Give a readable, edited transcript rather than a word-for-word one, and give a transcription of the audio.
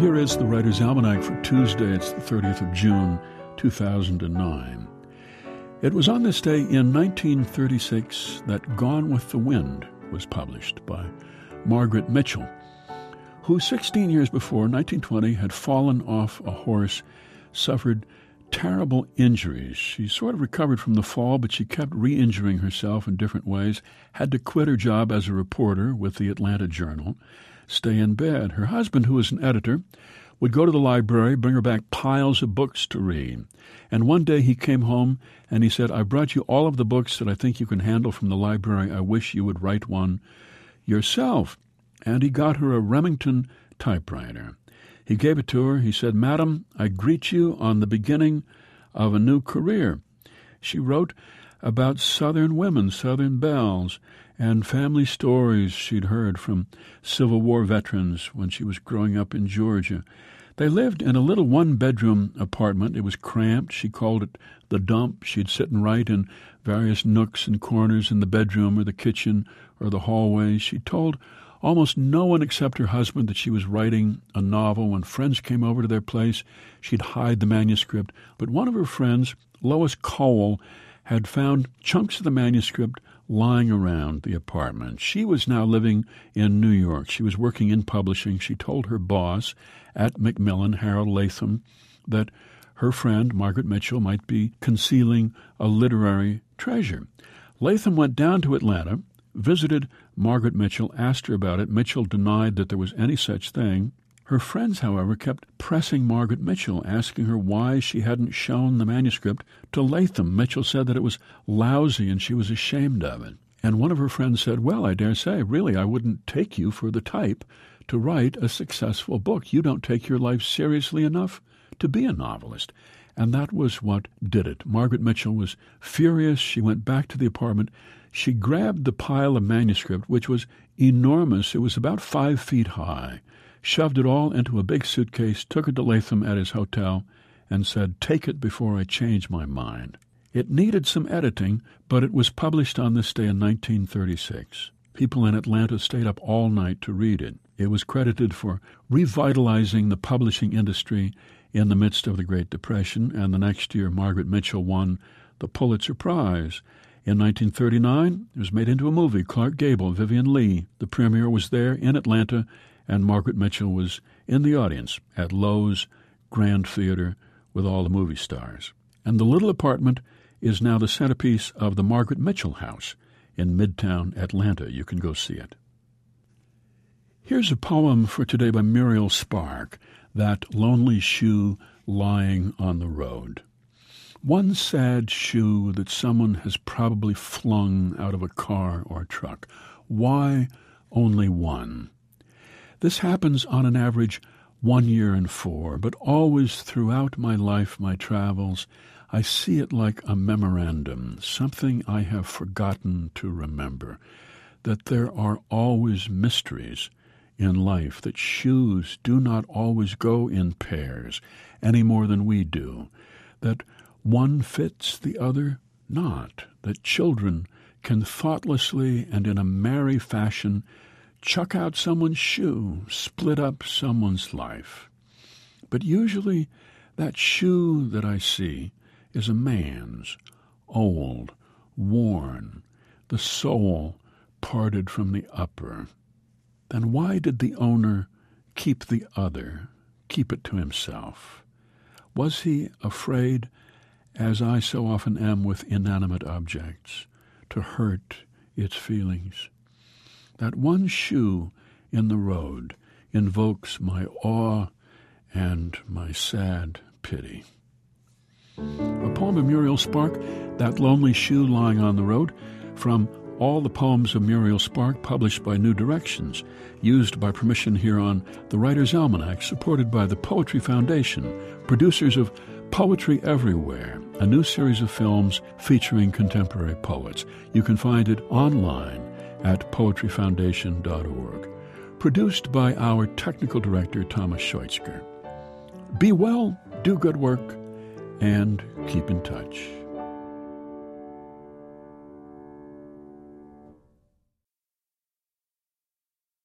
here is the Writer's Almanac for Tuesday. It's the 30th of June, 2009. It was on this day in 1936 that Gone with the Wind was published by Margaret Mitchell, who 16 years before, 1920, had fallen off a horse, suffered terrible injuries. She sort of recovered from the fall, but she kept re-injuring herself in different ways, had to quit her job as a reporter with the Atlanta Journal, stay in bed. Her husband, who was an editor, would go to the library, bring her back piles of books to read. And one day he came home and he said, "I brought you all of the books that I think you can handle from the library. I wish you would write one yourself." And he got her a Remington typewriter. He gave it to her. He said, "Madam, I greet you on the beginning of a new career." She wrote about Southern women, Southern belles, and family stories she'd heard from Civil War veterans when she was growing up in Georgia. They lived in a little one-bedroom apartment. It was cramped. She called it the dump. She'd sit and write in various nooks and corners in the bedroom or the kitchen or the hallway. She told almost no one except her husband that she was writing a novel. When friends came over to their place, she'd hide the manuscript. But one of her friends, Lois Cole, had found chunks of the manuscript lying around the apartment. She was now living in New York. She was working in publishing. She told her boss at Macmillan, Harold Latham, that her friend, Margaret Mitchell, might be concealing a literary treasure. Latham went down to Atlanta, visited Margaret Mitchell, asked her about it. Mitchell denied that there was any such thing. Her friends, however, kept pressing Margaret Mitchell, asking her why she hadn't shown the manuscript to Latham. Mitchell said that it was lousy and she was ashamed of it. And one of her friends said, "Well, I dare say, really, I wouldn't take you for the type to write a successful book. You don't take your life seriously enough to be a novelist." And that was what did it. Margaret Mitchell was furious. She went back to the apartment. She grabbed the pile of manuscript, which was enormous. It was about 5 feet high, shoved it all into a big suitcase, took it to Latham at his hotel, and said, "Take it before I change my mind." It needed some editing, but it was published on this day in 1936. People in Atlanta stayed up all night to read it. It was credited for revitalizing the publishing industry in the midst of the Great Depression, and the next year Margaret Mitchell won the Pulitzer Prize. In 1939, it was made into a movie, Clark Gable, Vivian Leigh. The premiere was there in Atlanta, and Margaret Mitchell was in the audience at Lowe's Grand Theater with all the movie stars. And the little apartment is now the centerpiece of the Margaret Mitchell House in Midtown Atlanta. You can go see it. Here's a poem for today by Muriel Spark, That Lonely Shoe Lying on the Road. One sad shoe that someone has probably flung out of a car or truck. Why only one? This happens on an average 1 year in 4, but always throughout my life, my travels, I see it like a memorandum, something I have forgotten to remember, that there are always mysteries in life, that shoes do not always go in pairs any more than we do, that one fits the other not, that children can thoughtlessly and in a merry fashion chuck out someone's shoe, split up someone's life. But usually that shoe that I see is a man's, old, worn, the sole parted from the upper. Then why did the owner keep the other, keep it to himself? Was he afraid, as I so often am with inanimate objects, to hurt its feelings? That one shoe in the road invokes my awe and my sad pity. A poem of Muriel Spark, That Lonely Shoe Lying on the Road, from All the Poems of Muriel Spark, published by New Directions, used by permission here on the Writer's Almanac, supported by the Poetry Foundation, producers of Poetry Everywhere, a new series of films featuring contemporary poets. You can find it online at poetryfoundation.org. Produced by our technical director, Thomas Scheutzger. Be well, do good work, and keep in touch.